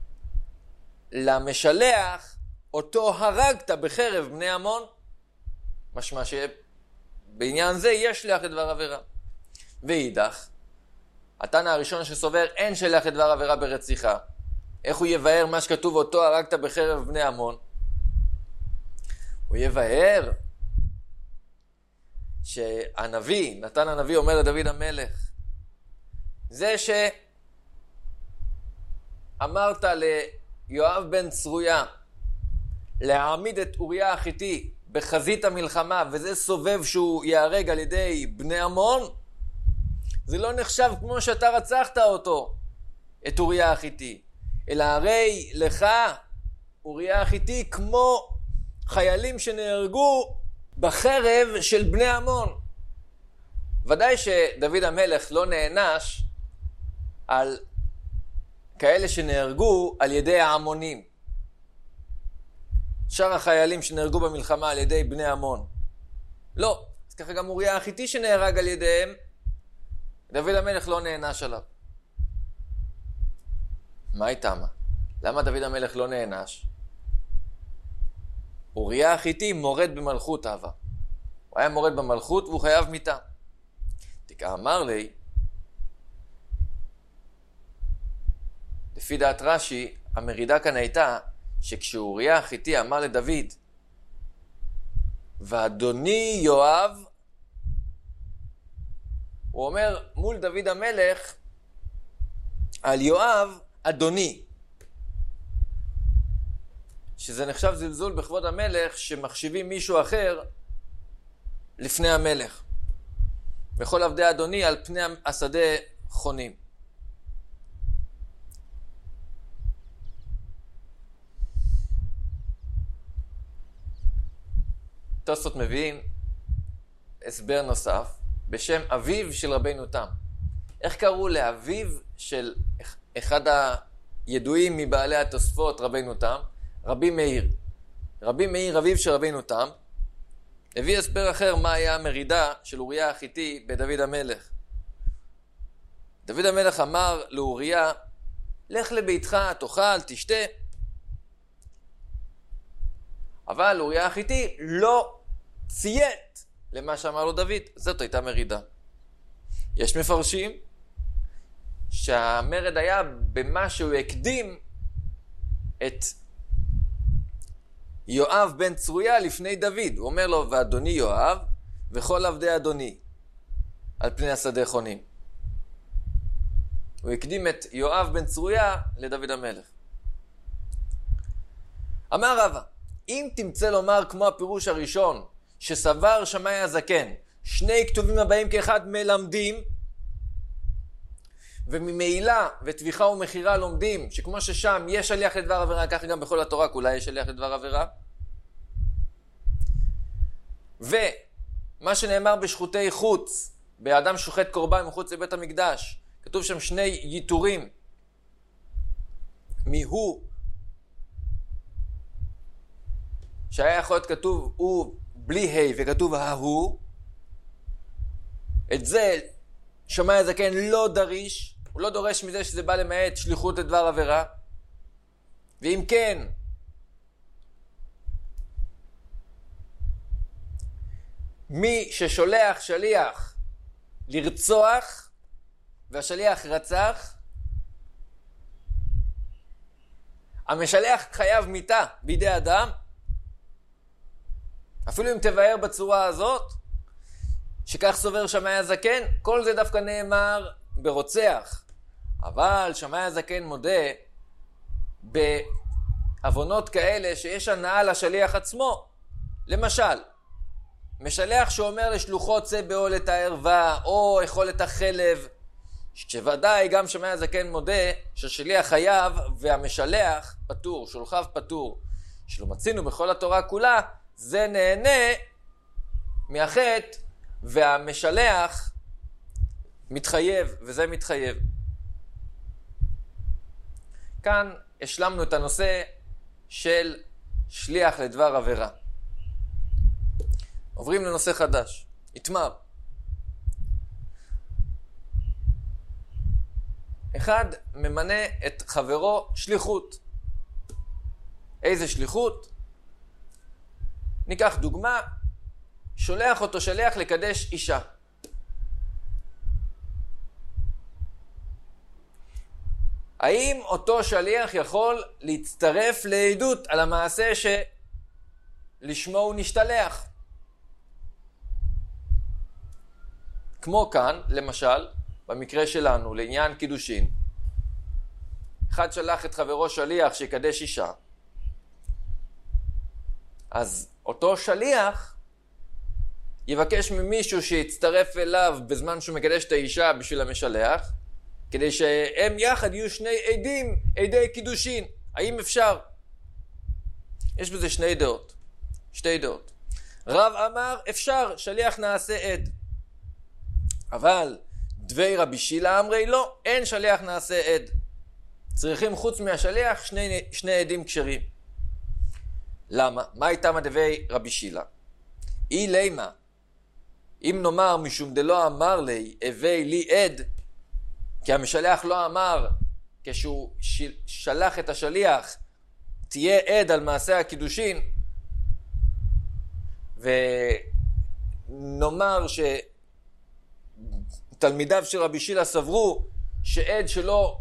למשלח אותו הרגת בחרב בני עמון, משמע שבעניין זה יש שליח לדבר עבירה. ואידך, התנא הראשון שסובר אין שליח לדבר עבירה ברציחה, איך הוא יבאר מה שכתוב אותו הרגת בחרב בני עמון? הוא יבאר שהנביא, נתן הנביא אומר לדוד המלך, זה שאמרת ליואב בן צרויה להעמיד את אוריה החיתי בחזית המלחמה, וזה סובב שהוא יהרג על ידי בני עמון, זה לא נחשב כמו שאתה רצחת אותו, את אוריה החיתי, אלא הרי לך אוריה החיתי כמו חיילים שנהרגו בחרב של בני עמון. ודאי שדוד המלך לא נענש על כאלה שנהרגו על ידי העמונים, שאר החיילים שנהרגו במלחמה על ידי בני עמון לא. אז ככה גם אוריה החיתי שנהרג על ידיהם, דוד המלך לא נענש עליו. מה איתה מה? למה דוד המלך לא נענש? אוריה החיתי מורד במלכות אהבה. הוא היה מורד במלכות והוא חייב מיתה. תקע אמר לי, לפי דעת רש"י, המרידה כאן הייתה שכשאוריה החיתי אמר לדוד, ואדוני יואב, הוא אומר מול דוד המלך על יואב אדוני, שזה נחשב זלזול בכבוד המלך שמחשיבים מישהו אחר לפני המלך. וכל עבדי אדוני על פני השדה חונים. תוספות מביאים הסבר נוסף בשם אביו של רבינו תם. איך קראו לאביו של אחד הידועים מבעלי התוספות רבינו תם? רבי מאיר. רבי מאיר אביו של רבינו תם הביא הסבר אחר מה היה המרידה של אוריה החיתי בדוד המלך. דוד המלך אמר לאוריה, לך לביתך, תאכל, תשתה. אבל אוריה החיתי לא ציית למה שאמר לו דוד. זאת הייתה מרידה. יש מפרשים שהמרד היה במה שהוא הקדים את יואב בן צרויה לפני דוד. הוא אומר לו, ואדוני יואב וכל עבדי אדוני על פני השדה חונים. הוא הקדים את יואב בן צרויה לדוד המלך. אמר רבא, אם תמצא לומר כמו הפירוש הראשון שסבר שמאי הזקן, שני כתובים הבאים כאחד מלמדים, וממעילה וטביחה ומחירה לומדים שכמו ששם יש שליח לדבר עבירה, כך גם בכל התורה כולה יש שליח לדבר עבירה. ומה שנאמר בשחוטי חוץ, באדם שוחט קורבן מחוץ לבית המקדש, כתוב שם שני ייתורים, מיהו, שהיה יכול להיות כתוב הוא בלי ה' וכתוב ההוא, את זה שמאי הזקן לא דריש, הוא לא דורש מזה שזה בא למעט שליחות לדבר עבירה. ואם כן, מי ששולח שליח לרצוח והשליח רצח, המשלח חייב מיתה בידי אדם, אפילו אם תבאר בצורה הזאת, שכך סובר שמאי הזקן. כל זה דווקא נאמר ברוצח. אבל שמאי הזקן מודה בעוונות כאלה שיש הנאה לשליח עצמו. למשל, משלח שאומר לשלוחו צא באול את הערווה או אכול את החלב, שוודאי גם שמאי הזקן מודה שהשליח חייב והמשלח פטור, שולחיו פטור. שלא מצינו בכל התורה כולה, זה נהנה מהחטא והמשלח מתחייב, וזה מתחייב. כאן השלמנו את הנושא של שליח לדבר עבירה. עוברים לנושא חדש, התמר. אחד ממנה את חברו שליחות. איזה שליחות? ניקח דוגמה, שולח אותו שליח לקדש אישה. האם אותו שליח יכול להצטרף לעדות על המעשה שלשמו הוא נשתלח? כמו כאן, למשל, במקרה שלנו, לעניין קידושין. אחד שלח את חברו שליח שיקדש אישה. אז אותו שליח יבקש ממישהו שיצטרף אליו בזמן שהוא מקדש את האישה בשביל המשלח, כדי שהם יחד יהיו שני עדים, עדי קידושין. האם אפשר? יש בזה שני דעות. שתי דעות. רב אמר, אפשר, שליח נעשה עד. אבל דבי רבי שילה אמרי לא, אין שליח נעשה עד. צריכים חוץ מהשליח שני, שני עדים כשרים. למה? מה הייתה מדבי רבי שילה? אי לימה, אם נאמר משום דלא אמר לי, הווי לי עד, כי המשלח לא אמר, כשהוא שלח את השליח, תהיה עד על מעשה הקידושין, ונאמר שתלמידיו של רבי שילה סברו שעד שלא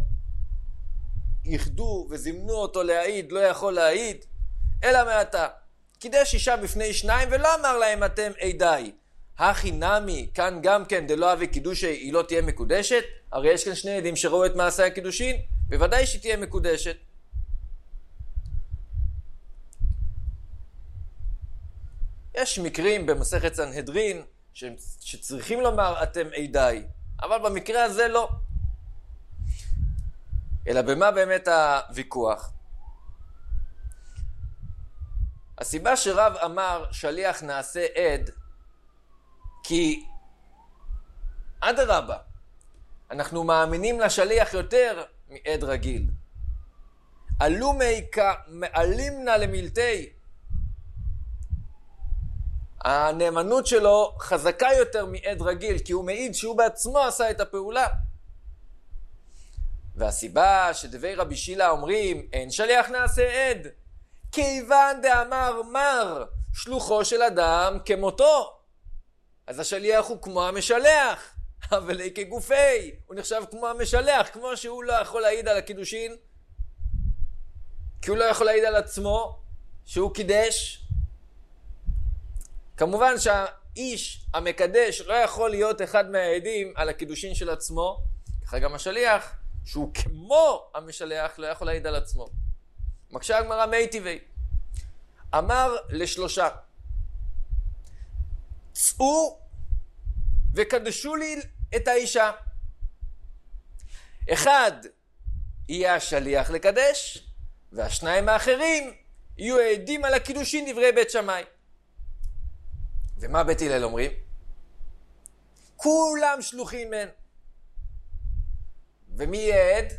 יחדו וזימנו אותו להעיד לא יכול להעיד, אלא מעתה קידש אישה בפני שניים ולא אמר להם אתם עדיי. הכי נמי, כאן גם כן דלא אבי קידוש היא לא תהיה מקודשת? הרי יש כאן שני עדים שראו את מעשה הקידושין, בוודאי שהיא תהיה מקודשת. יש מקרים במסכת סנהדרין ש... שצריכים לומר אתם עדיי, אבל במקרה הזה לא. אלא במה באמת הוויכוח? הסיבה שרב אמר שליח נעשה עד, כי אדרבה, אנחנו מאמינים לשליח יותר מעד רגיל. עלו מייקה מעלימנה למילתי. הנאמנות שלו חזקה יותר מעד רגיל, כי הוא מעיד שהוא בעצמו עשה את הפעולה. והסיבה שדבי רבי שילה אומרים אין שליח נעשה עד, כיוון דאמר מר שלוחו של אדם כמותו, אז השליח הוא כמו המשלח, אבל היא כגופי, הוא נחשב כמו המשלח, כמו שהוא לא יכול להעיד על הקידושין, כי הוא לא יכול להעיד על עצמו שהוא קידש. כמובן שהאיש המקדש לא יכול להיות אחד מהעדים על הקידושין של עצמו, ככה גם השליח שהוא כמו המשלח לא יכול להעיד על עצמו. מקשה הגמרא מי טבעי, אמר לשלושה צאו וקדשו לי את האישה. אחד יהיה השליח לקדש, והשניים האחרים יהיו עדים על הקידושין דברי בית שמאי. ומה בית הלל אומרים? כולם שלוחים מן. ומי יהיה עד?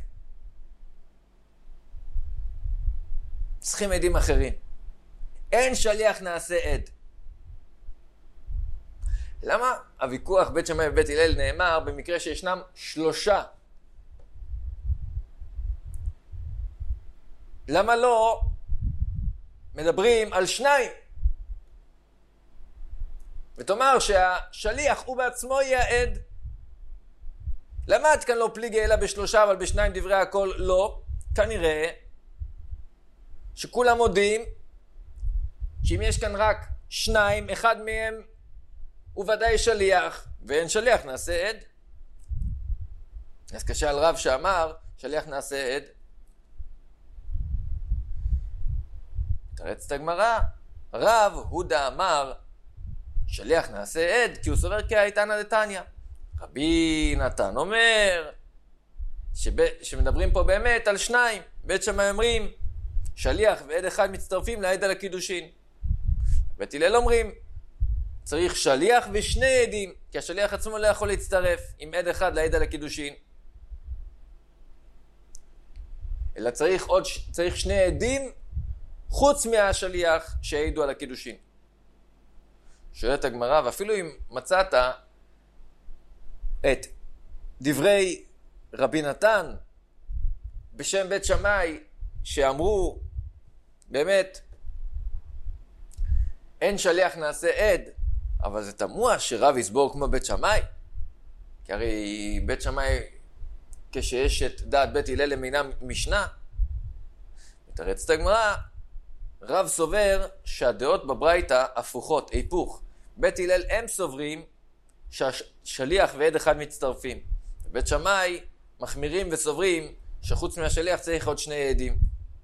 צריכים עדים אחרים. אין שליח נעשה עד. למה הוויכוח בית שמאי ובית הלל נאמר במקרה שישנם שלושה? למה לא מדברים על שניים? ותאמר שהשליח הוא בעצמו יהיה עד. למה עד כאן לא פליגי אלא בשלושה אבל בשניים דברי הכל לא? כנראה שכולם מודים שאם יש כאן רק שניים, אחד מהם הוא ודאי שליח, ואין שליח נעשה עד. אז קשה על רב שאמר שליח נעשה עד. תרץ את הגמרא, רב הודה אמר שליח נעשה עד כי הוא סובר כהאיתנא דתניא. רבי נתן אומר שב... שמדברים פה באמת על שניים. בית שמאי אומרים שליח ועד אחד מצטרפים לעד על הקידושין. בית הלל אומרים צריך שליח ושני עדים, כי השליח עצמו לא יכול להצטרף עם עד אחד לעד על הקידושין, אלא צריך עוד צריך שני עדים חוץ מהשליח שהעידו על הקידושין. שואלת הגמרא, ואפילו אם מצאת את דברי רבי נתן בשם בית שמאי שאמרו באמת אין שליח נעשה עד, אבל זה תמוה שרב יסבור כמו בית שמאי, כי הרי בית שמאי כשיש את דעת בית הלל למינם משנה. מתרצת הגמרא, רב סובר שהדעות בברייתא הפוכות, היפוך. בית הלל הם סוברים שהשליח ועד אחד מצטרפים, ובית שמאי מחמירים וסוברים שחוץ מהשליח צריך עוד שני עדים.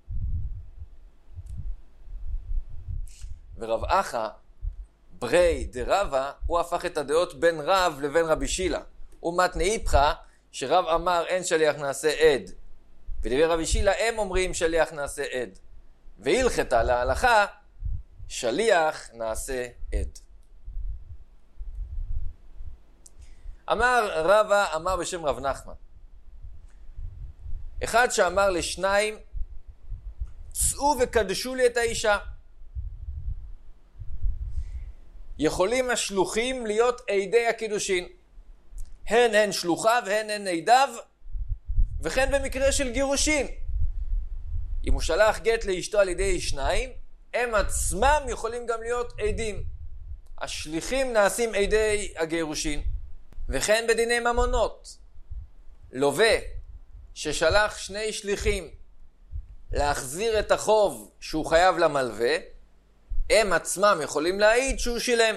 ורב אחא ברי דרבה הוא הפך את הדעות בין רב לבין רבי שילה. ומתנא איפכא שרב אמר אין שליח נעשה עד, ודברי רבי שילה הם אומרים שליח נעשה עד, והלכתה להלכה שליח נעשה עד. אמר רבא אמר בשם רב נחמן, אחד שאמר לשניים צאו וקדשו לי את האישה. יכולים השלוחים להיות עדי הקידושין, הן הן שלוחיו הן הן עדיו, וכן במקרה של גירושין אם הוא שלח גט לאשתו על ידי שניים, הם עצמם יכולים גם להיות עדים. השליחים נעשים עדי הגירושין. וכן בדיני ממונות. לווה ששלח שני שליחים להחזיר את החוב שהוא חייב למלווה, הם עצמם יכולים להעיד שהוא שילם.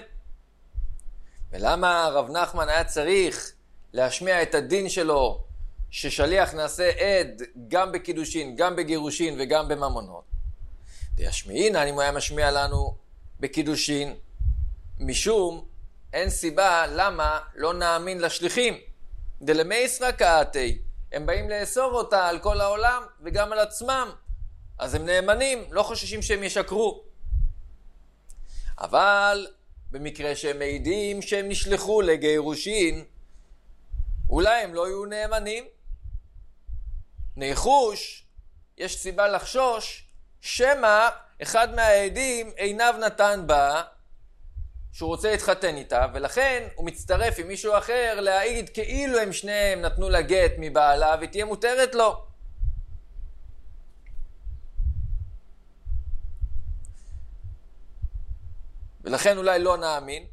ולמה רב נחמן היה צריך להשמיע את הדין שלו ששליח נעשה עד גם בקידושין, גם בגירושין וגם בממונות? וישמיעינן, אם הוא היה משמיע לנו בקידושין, משום אין סיבה למה לא נאמין לשליחים. דלמייסרא קאתי, הם באים לאסור אותה על כל העולם וגם על עצמם, אז הם נאמנים, לא חוששים שהם ישקרו. אבל במקרה שהם מעידים שהם נשלחו לגירושין, אולי הם לא יהיו נאמנים. ניחוש, יש סיבה לחשוש שמא אחד מהעדים עיניו נתן בה שהוא רוצה להתחתן איתה, ולכן הוא מצטרף עם מישהו אחר להעיד כאילו הם שניהם נתנו לה גט מבעלה ותהיה מותרת לו. ולכן אולי לא נאמין,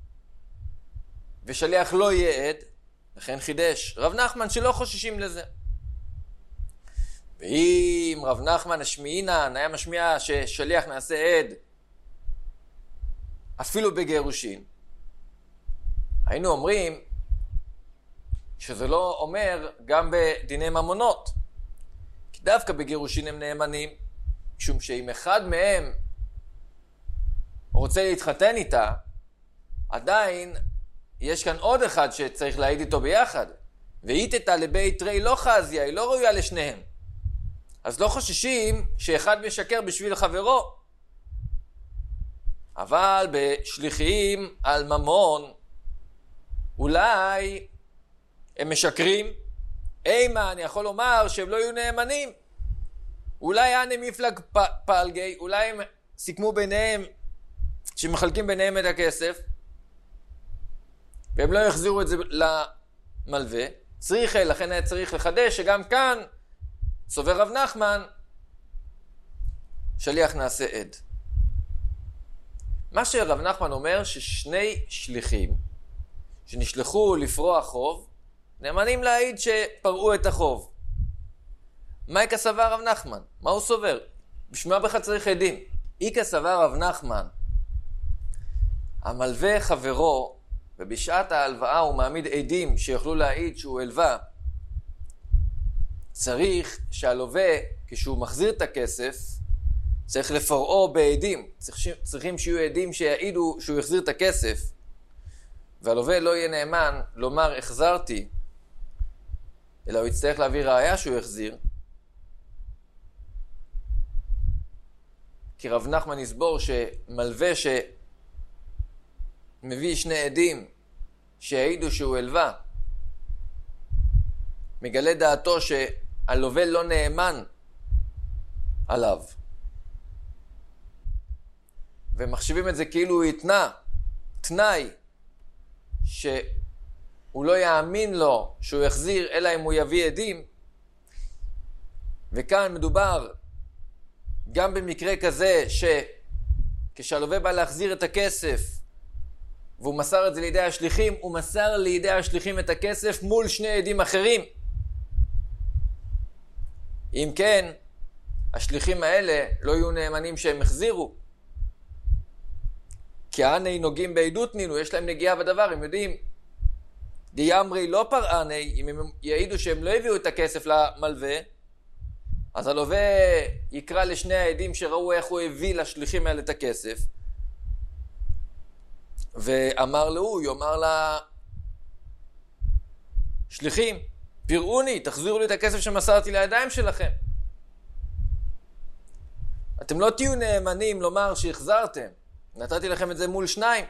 ושליח לא יהיה עד, לכן חידש רב נחמן שלא חוששים לזה. ואם רב נחמן השמיעינן היה משמיע ששליח נעשה עד אפילו בגירושין, היינו אומרים שזה לא אומר גם בדיני ממונות, כי דווקא בגירושין הם נאמנים, משום שאם אחד מהם רוצה להתחתן איתה, עדיין יש כאן עוד אחד שצריך להעיד איתו ביחד. ואיתתה לבית רי לא חזיה, היא לא ראויה לשניהם. אז לא חוששים שאחד משקר בשביל חברו. אבל בשליחים על ממון, אולי הם משקרים. אימה, אני יכול לומר שהם לא יהיו נאמנים. אולי אני מפלג פלגי, אולי הם סיכמו ביניהם שמחלקים ביניהם את הכסף, והם לא יחזירו את זה למלווה. צריך, לכן היה צריך לחדש שגם כאן סובר רב נחמן שליח נעשה עד. מה שרב נחמן אומר ששני שליחים שנשלחו לפרוע חוב נאמנים להעיד שפרעו את החוב. מה איקה סבר רב נחמן? מה הוא סובר? בשביל מה בכלל צריך עדים? איקה סבר רב נחמן, המלווה חברו, ובשעת ההלוואה הוא מעמיד עדים שיוכלו להעיד שהוא הלווה, צריך שהלווה, כשהוא מחזיר את הכסף, צריך לפרעו בעדים. צריכים, צריכים שיהיו עדים שיעידו שהוא יחזיר את הכסף, והלווה לא יהיה נאמן לומר החזרתי, אלא הוא יצטרך להביא ראיה שהוא יחזיר. כי רב נחמן יסבור שמלווה שמביא שני עדים שיעידו שהוא הלווה, מגלה דעתו שהלווה לא נאמן עליו, ומחשיבים את זה כאילו הוא יתנה תנאי שהוא לא יאמין לו שהוא יחזיר אלא אם הוא יביא עדים. וכאן מדובר גם במקרה כזה שכשהלווה בא להחזיר את הכסף והוא מסר את זה לידי השליחים, הוא מסר לידי השליחים את הכסף מול שני עדים אחרים. אם כן, השליחים האלה לא יהיו נאמנים שהם החזירו, כי העני נוגעים בעדות נינו, יש להם נגיעה בדבר, הם יודעים. דיאמרי לא פרעני, אם הם יעידו שהם לא הביאו את הכסף למלווה, אז הלווה יקרא לשני העדים שראו איך הוא הביא לשליחים האלה את הכסף, ואמר לו, יאמר לשליחים, פרעוני, תחזירו לי את הכסף שמסרתי לידיים שלכם. אתם לא תהיו נאמנים לומר שהחזרתם, נתתי לכם את זה מול שניים.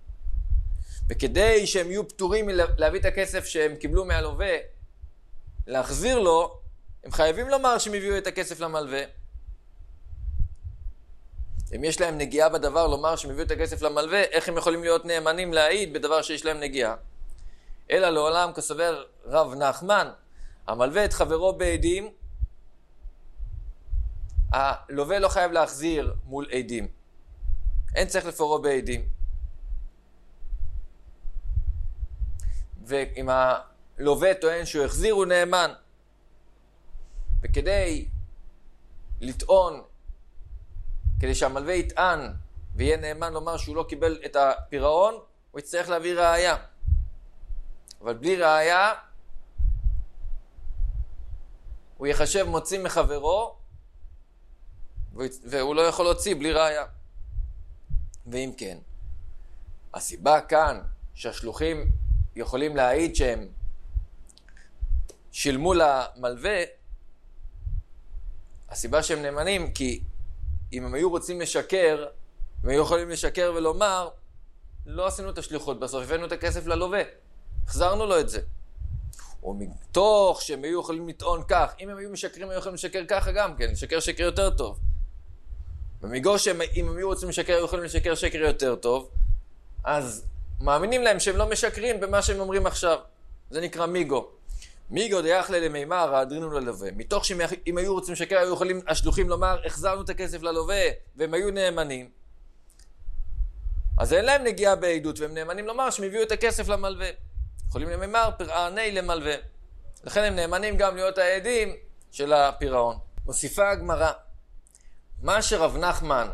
וכדי שהם יהיו פטורים להביא את הכסף שהם קיבלו מהלווה, להחזיר לו, הם חייבים לומר שהם הביאו את הכסף למלווה. אם יש להם נגיעה בדבר לומר שהם הביאו את הכסף למלווה, איך הם יכולים להיות נאמנים להעיד בדבר שיש להם נגיעה? אלא לעולם, כסבר רב נחמן, המלווה את חברו בעדים, הלווה לא חייב להחזיר מול עדים. אין צריך לפרעו בעדים. ואם הלווה טוען שהוא החזיר, הוא נאמן. וכדי לטעון, כדי שהמלווה יטען ויהיה נאמן לומר שהוא לא קיבל את הפירעון, הוא יצטרך להביא ראיה. אבל בלי ראיה, הוא יחשב מוציא מחברו, והוא לא יכול להוציא בלי ראיה. ואם כן, הסיבה כאן שהשלוחים יכולים להעיד שהם שילמו למלווה, הסיבה שהם נאמנים, כי אם הם היו רוצים לשקר, הם היו יכולים לשקר ולומר, לא עשינו את השליחות, בסוף הבאנו את הכסף ללווה, החזרנו לו את זה. או מתוך שהם היו יכולים לטעון כך, אם הם היו משקרים, הם היו יכולים לשקר ככה גם כן, לשקר שקר יותר טוב. במיגו שאם הם היו רוצים לשקר, היו יכולים לשקר שקר יותר טוב, אז מאמינים להם שהם לא משקרים במה שהם אומרים עכשיו. זה נקרא מיגו. מיגו דיחלה למימר, הדרינו ללווה. מתוך שאם היו רוצים לשקר, היו יכולים השלוחים לומר, החזרנו את הכסף ללווה, והם היו נאמנים. אז אין להם נגיעה בעדות, והם נאמנים לומר שהם הביאו את הכסף למלווה. יכולים למימר פירעני למלווה. לכן הם נאמנים גם להיות העדים של הפירעון. מוסיפה הגמרא, מה שרב נחמן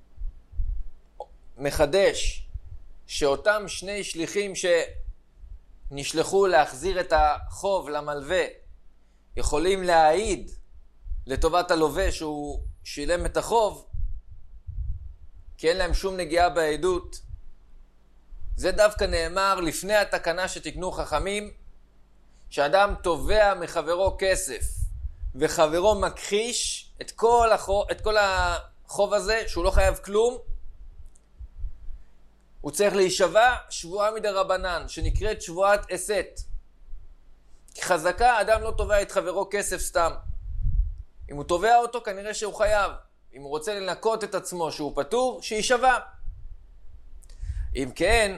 מחדש, שאותם שני שליחים שנשלחו להחזיר את החוב למלווה, יכולים להעיד לטובת הלווה שהוא שילם את החוב, כי אין להם שום נגיעה בעדות. זה דווקא נאמר לפני התקנה שתקנו חכמים, שאדם תובע מחברו כסף, וחברו מכחיש את כל החוב, את כל החוב הזה, שהוא לא חייב כלום, הוא צריך להישבע שבועה מדרבנן, שנקראת שבועת אסת. כי חזקה, אדם לא תובע את חברו כסף סתם. אם הוא תובע אותו, כנראה שהוא חייב. אם הוא רוצה לנקות את עצמו שהוא פטור, שישבע. אם כן,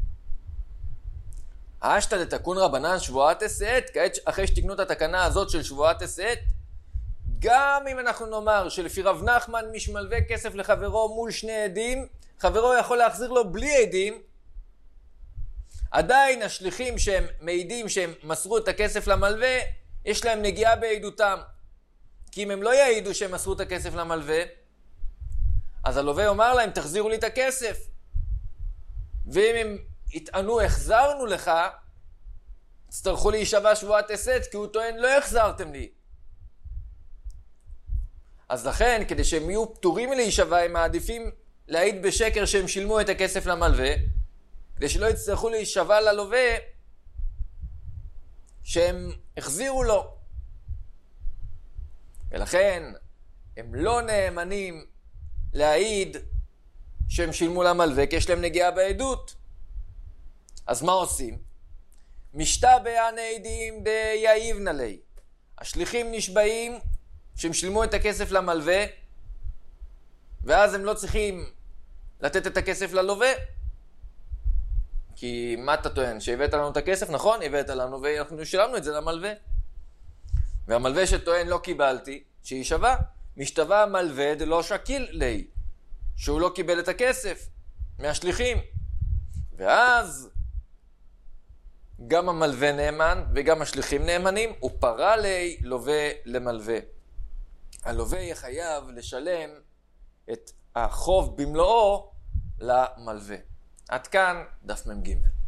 אשתא דתקון רבנן שבועת אסת, כעת אחרי שתקנו את התקנה הזאת של שבועת אסת, גם אם אנחנו נאמר שלפי רב נחמן מי שמלווה כסף לחברו מול שני עדים, חברו יכול להחזיר לו בלי עדים, עדיין השליחים שהם מעידים שהם מסרו את הכסף למלווה, יש להם נגיעה בעדותם. כי אם הם לא יעידו שהם מסרו את הכסף למלווה, אז הלווה יאמר להם, תחזירו לי את הכסף. ואם הם יטענו, החזרנו לך, תצטרכו להישבע שבועת אסת, כי הוא טוען, לא החזרתם לי. אז לכן, כדי שהם יהיו פטורים מלהישבע, הם מעדיפים להעיד בשקר שהם שילמו את הכסף למלווה, כדי שלא יצטרכו להישבע ללווה שהם החזירו לו. ולכן, הם לא נאמנים להעיד שהם שילמו למלווה, כי יש להם נגיעה בעדות. אז מה עושים? משתבע נעידים דייבנא ליה. השליחים נשבעים שהם שילמו את הכסף למלווה, ואז הם לא צריכים לתת את הכסף ללווה. כי מה אתה טוען? שהבאת לנו את הכסף? נכון, הבאת לנו ואנחנו שילמנו את זה למלווה. והמלווה שטוען לא קיבלתי, שישבע. משתבע מלווה דלא שקיל ליה, שהוא לא קיבל את הכסף מהשליחים. ואז גם המלווה נאמן וגם השליחים נאמנים, ופרה ליה לווה למלווה. הלווה יהיה חייב לשלם את החוב במלואו למלווה. עד כאן דף מ"ג.